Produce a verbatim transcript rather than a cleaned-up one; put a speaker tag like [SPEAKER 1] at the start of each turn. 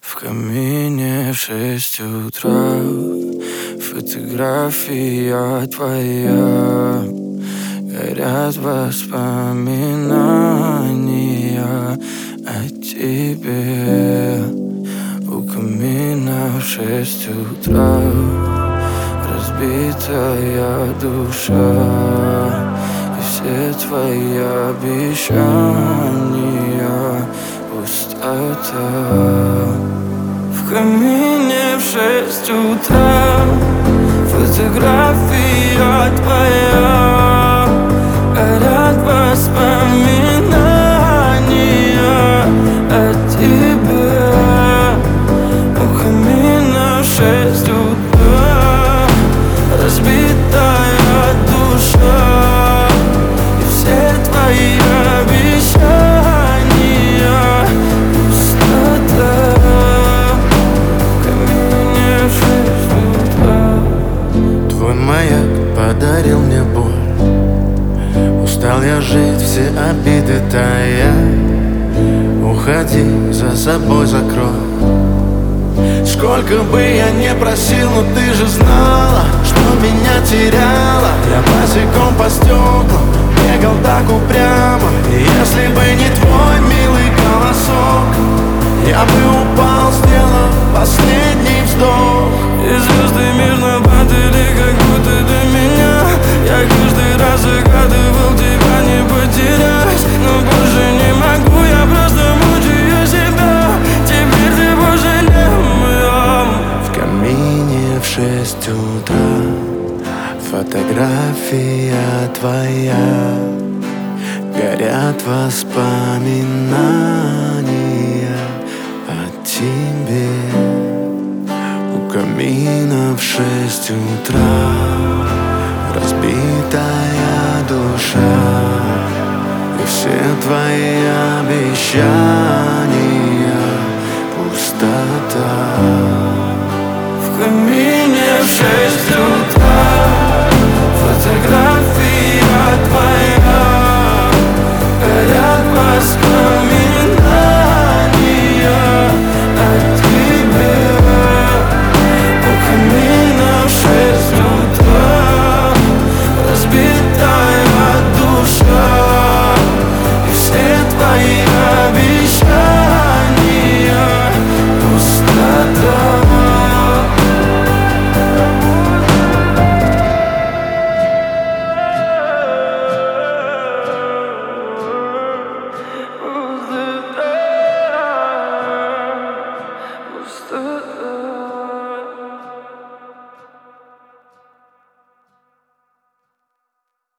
[SPEAKER 1] В камине в шесть утра фотография твоя. Горят воспоминания о тебе. У камина в шесть утра разбитая душа, и все твои обещания пустота. В камине в шесть утра фотография твоя. Горят воспоминания о тебе. У камина в шесть утра разбитая душа, и все твои обещания пустота. В камине в шесть утра.
[SPEAKER 2] Твой маяк подарил мне боль. Устал я жить, все обиды тая. Уходи, за собой закрой. Сколько бы я не просил, но ты же знала, что меня теряла. Я босиком по стеклам бегал так упрямо. И если бы не твой милый голосок, я бы упал, сделав последний вздох.
[SPEAKER 1] И звезды мирно падали, как будто до меня. Я каждый раз загадывал тебя не потерять, но больше не могу, я просто мучаю себя. Теперь ты пожалей моем.
[SPEAKER 2] В камине в шесть утра фотография твоя. Горят воспоминания о тебе. У камина в шесть утра разбитая душа, и все твои обещания пустота.
[SPEAKER 1] В камине в шесть утра фотография твоя. Горят воспоминания о тебе. У камина в шесть утра разбитая душа, и все твои обещания пустота. Пустота.